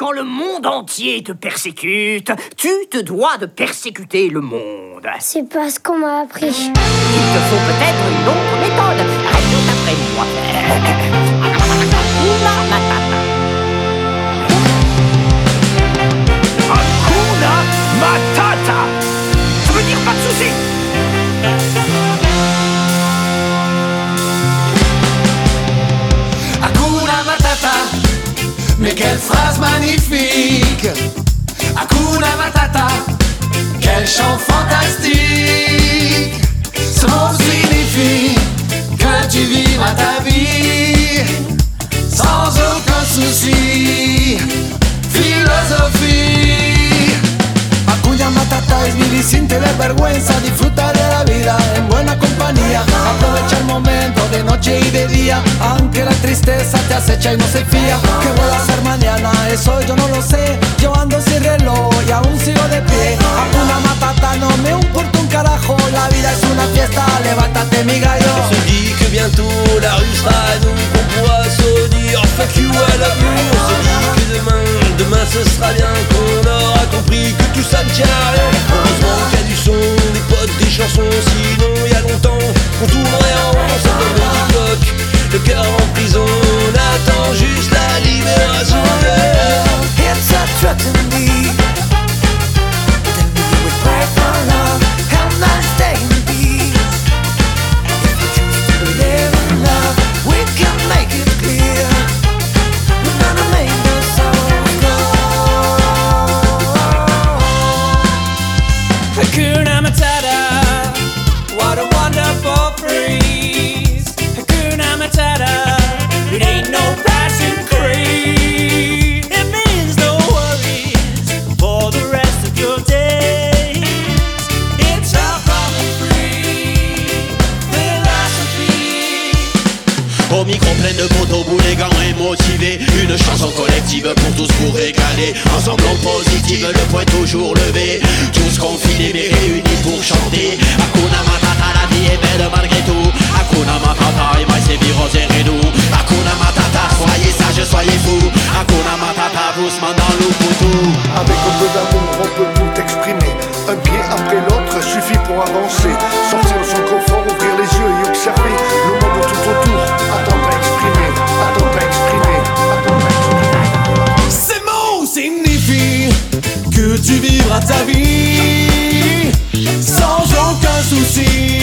quand le monde entier te persécute, tu te dois de persécuter le monde. C'est pas ce qu'on m'a appris. Il te faut peut-être une autre méthode. Répète après moi. Hakuna Matata. Hakuna Matata. Ça veut dire pas de soucis. Hakuna Matata, mais quelle phrase magnifique. Hakuna Matata, quel chant fantastique. Ce mot signifie que tu vivras ta vie sans aucun souci. Filosofía. Hakuna Matata es vivir sin tener vergüenza, disfrutar de la vida en buena compañía, aprovecha el momento de noche y de día, aunque la tristeza te acecha y no se fía. ¿Qué voy a hacer mañana? Eso yo no lo sé, yo ando sin reloj y aún sigo de pie. Hakuna Matata, no me importa un carajo, la vida es una fiesta, levántate mi gallo. On se dit que bientôt la rue sera à nous, qu'on pourra se dire fuck you à l'amour. On se dit que demain ce sera bien, qu'on aura compris que tout ça ne tient à rien. Heureusement qu'il y a du son, des potes, des chansons, sinon il y a longtemps qu'on tournerait en rond. C'est comme le bloc, le cœur en prison, on attend juste la libération. It's a tragedy. Then we would pray for love, have a nice day in peace. If you choose to live in love, we can make it clear. We're gonna make this soul go. Hakuna Matata, what a wonderful phrase. Hakuna Matata, it ain't no passing craze. It means no worries for the rest of your days. It's our common free philosophy. Au micro plein de motos, boulets et motivés. Une chanson collective pour tous pour régaler. Ensemble en positive, le point toujours levé. Tous confinés mais réunis pour chanter. Hakuna Matata, la vie est belle malgré tout. Hakuna Matata, et moi c'est virus et nous. Hakuna Matata, soyez sages, soyez fous. Hakuna Matata, doucement dans le poutou. Avec un peu d'amour, on peut tout exprimer. Un pied après l'autre suffit pour avancer. Sortir de son confort, ouvrir les yeux et observer le monde tout autour. Attendre à exprimer, attendre à exprimer, attendre à exprimer. Ces mots signifient que tu vivras ta vie sans aucun souci.